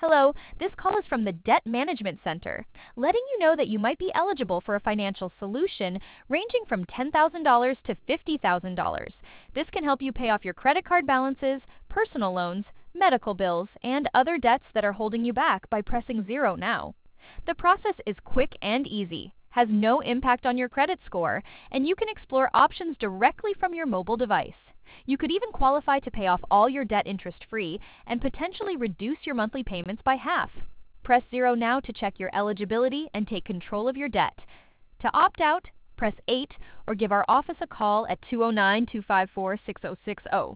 Hello, this call is from the Debt Management Center, letting you know that you might be eligible for a financial solution ranging from $10,000 to $50,000. This can help you pay off your credit card balances, personal loans, medical bills, and other debts that are holding you back by pressing zero now. The process is quick and easy, has no impact on your credit score, and you can explore options directly from your mobile device. You could even qualify to pay off all your debt interest-free and potentially reduce your monthly payments by half. Press zero now to check your eligibility and take control of your debt. To opt out, press 8 or give our office a call at 209 254 6060.